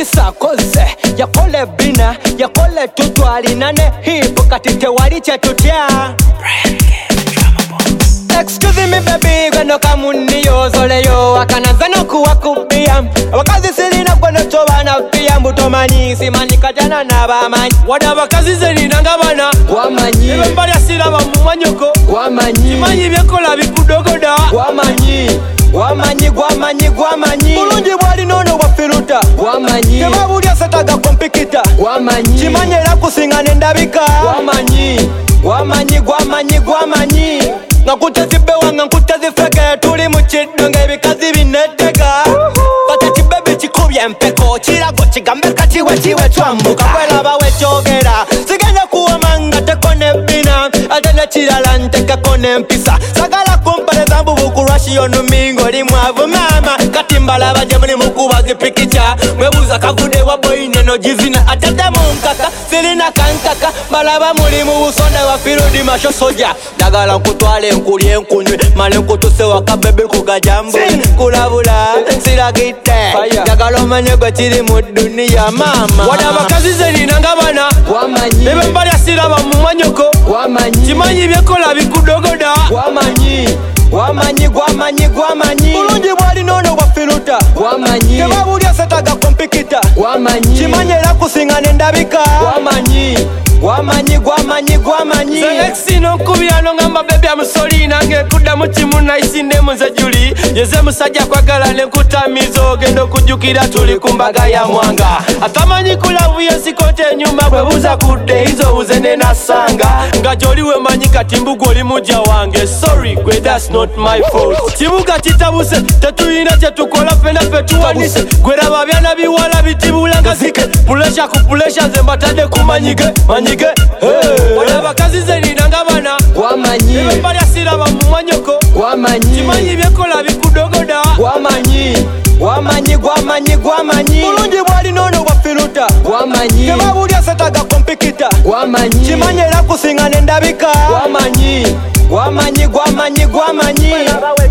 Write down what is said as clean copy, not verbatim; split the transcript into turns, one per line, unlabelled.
sakoze yakole bina yakole tutwalina ne hip kati tewali kyetutya. Excuse me baby gweno kamuniyo zoleyo akanaza nokuwakubia abakazi sirina gweno tobana pia mbutomanyi simanyi kajana n'abamanyi wadde abakazi zerina nga bana wamanyi ebembalya siraba mu manyoko wamanyi simanyi byekola bikudogoda wamanyi wamanyi gwamanyi gwamanyi bulungi bwalina ono bwafiruta wamanyi tebabulya setaga kompikita wamanyi kimanyi era kusinga n'endabika wamanyi wamanyi gwamanyi gwamanyi nga nkutezibbe wanga nkutezifeke tuli mu kiddo ng'ebikazi binetteka kata kibebe kikubye empeko kirago kigambe kati wekiwe twambuka bweraba wekyogera sigenda kuwama nga teko nebbina ate nekirala ntekeko n'empisa sagala kumpaleza mbubukulwashiyo numingo oli mwavu maama kati mbalaba gye muli mukuba zipikica mwebuuza kagude wa boyine nogizina atete munkaka sirina kankaka mbalaba muli mu busonda wa firudi masho soja njagala nkutwale nkulye nkunywe male nkutuse waka bebe kugajambu kulabula siragite njagala omanye gwe kiri mu duniya maama wadde abakazi zerina nga bana wamanyi ebembalya siraba mu manyoko wamanyi kimanyi byekola bikudogoda wamanyi wamanyi gwamanyi gwamanyi bulungi bwalina ono bwafiruta wamanyi tebabulya setaga kompikita wamanyi kimanyi era kusinga n'endabika wamanyi wamanyi gwamanyi gwamanyi selexino nkubirano ngamba bebe amusolina ngekuddamu kimu nayisindemu nze juli yeze musajja kwagala nenkutamiza ogenda okujjukira tuli ku mbaga ya mwanga atamanyi kulavuye sikote enyuma bwebuuza kudde izo buze nenasanga nga gyoli wemanyi kati mbugu oli mujja wange sorry gwe that's not my fault kibuga kitabuse tetulina kyetukola fena fe tuwanise gweraba byana biwala bitibula nga zike pulesha ku pulesha nze mbatadde kumanyige manyige wadde abakazi zerina nga bana wamanyi ebembalya siraba mu manyoko wamanyi kimanyi byekola bikudogoda wamanyi wamanyi gwamanyi gwamanyi bulungi bwalina ono bwafiruta wamanyi tebabulya setaga kompikita wamanyi kimanyi era kusinga n'endabika wamanyi wamanyi gwamanyi gwamanyi